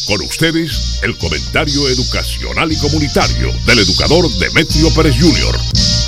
Con ustedes, el comentario educacional y comunitario del educador Demetrio Pérez Jr.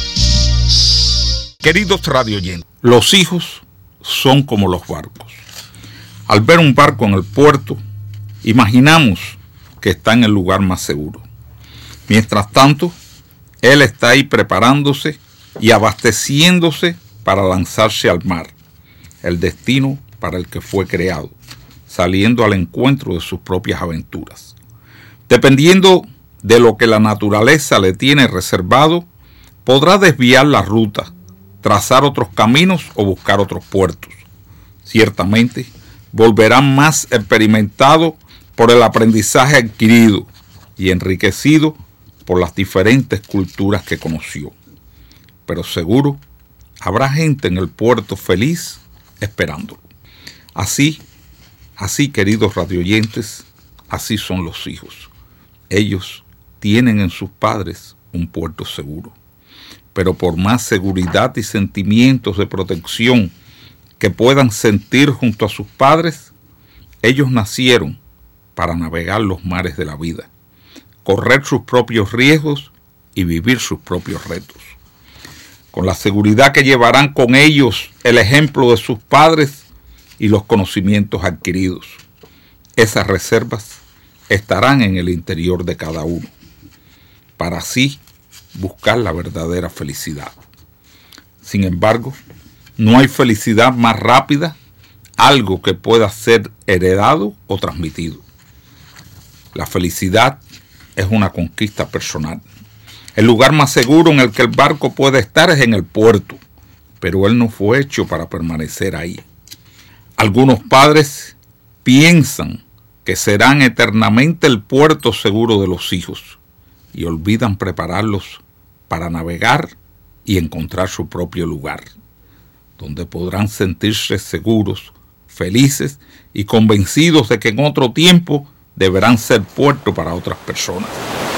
Queridos radioyentes, los hijos son como los barcos. Al ver un barco en el puerto, imaginamos que está en el lugar más seguro. Mientras tanto, él está ahí preparándose y abasteciéndose para lanzarse al mar, el destino para el que fue creado, saliendo al encuentro de sus propias aventuras. Dependiendo de lo que la naturaleza le tiene reservado, podrá desviar la ruta, trazar otros caminos o buscar otros puertos. Ciertamente, volverá más experimentado por el aprendizaje adquirido y enriquecido por las diferentes culturas que conoció. Pero seguro, habrá gente en el puerto feliz esperándolo. Así, queridos radioyentes, así son los hijos. Ellos tienen en sus padres un puerto seguro. Pero por más seguridad y sentimientos de protección que puedan sentir junto a sus padres, ellos nacieron para navegar los mares de la vida, correr sus propios riesgos y vivir sus propios retos. Con la seguridad que llevarán con ellos el ejemplo de sus padres y los conocimientos adquiridos. Esas reservas estarán en el interior de cada uno, para así buscar la verdadera felicidad. Sin embargo, no hay felicidad más rápida, algo que pueda ser heredado o transmitido. La felicidad es una conquista personal. El lugar más seguro en el que el barco puede estar es en el puerto, pero él no fue hecho para permanecer ahí. Algunos padres piensan que serán eternamente el puerto seguro de los hijos y olvidan prepararlos para navegar y encontrar su propio lugar, donde podrán sentirse seguros, felices y convencidos de que en otro tiempo deberán ser puerto para otras personas.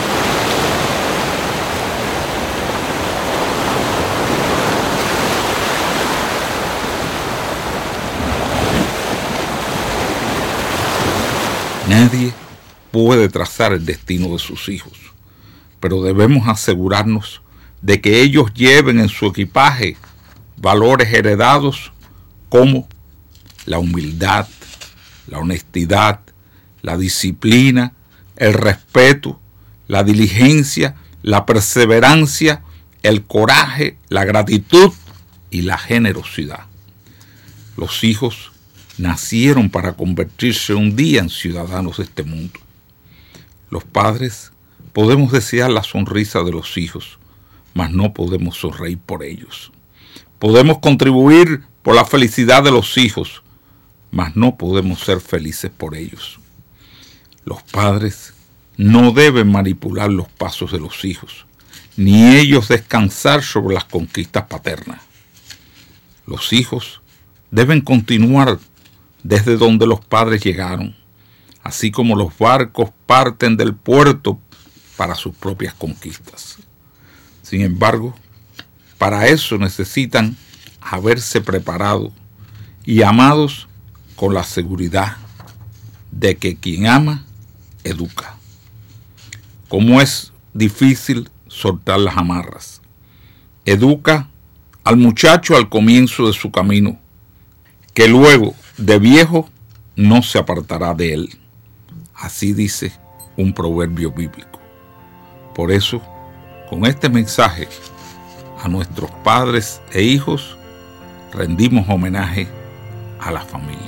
Nadie puede trazar el destino de sus hijos, pero debemos asegurarnos de que ellos lleven en su equipaje valores heredados como la humildad, la honestidad, la disciplina, el respeto, la diligencia, la perseverancia, el coraje, la gratitud y la generosidad. Los hijos nacieron para convertirse un día en ciudadanos de este mundo. Los padres podemos desear la sonrisa de los hijos, mas no podemos sonreír por ellos. Podemos contribuir por la felicidad de los hijos, mas no podemos ser felices por ellos. Los padres no deben manipular los pasos de los hijos, ni ellos descansar sobre las conquistas paternas. Los hijos deben continuar desde donde los padres llegaron, así como los barcos parten del puerto para sus propias conquistas. Sin embargo, para eso necesitan haberse preparado y amados con la seguridad de que quien ama, educa. Como es difícil soltar las amarras. Educa al muchacho al comienzo de su camino, que luego de viejo no se apartará de él. Así dice un proverbio bíblico. Por eso, con este mensaje a nuestros padres e hijos, rendimos homenaje a la familia.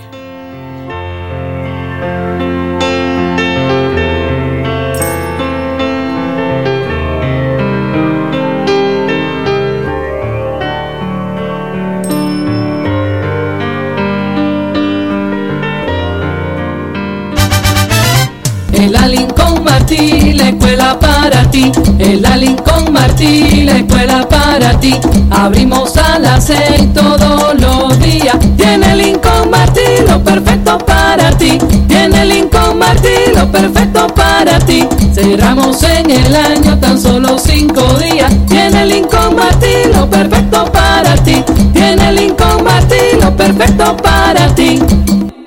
El Lincoln Martí, la escuela para ti. El Lincoln Martí, la escuela para ti. Abrimos a las 6 todos los días. Tiene Lincoln Martí lo perfecto para ti. Tiene Lincoln Martí lo perfecto para ti. Cerramos en el año tan solo 5 días. Tiene Lincoln Martí lo perfecto para ti. Tiene Lincoln Martí lo perfecto para ti.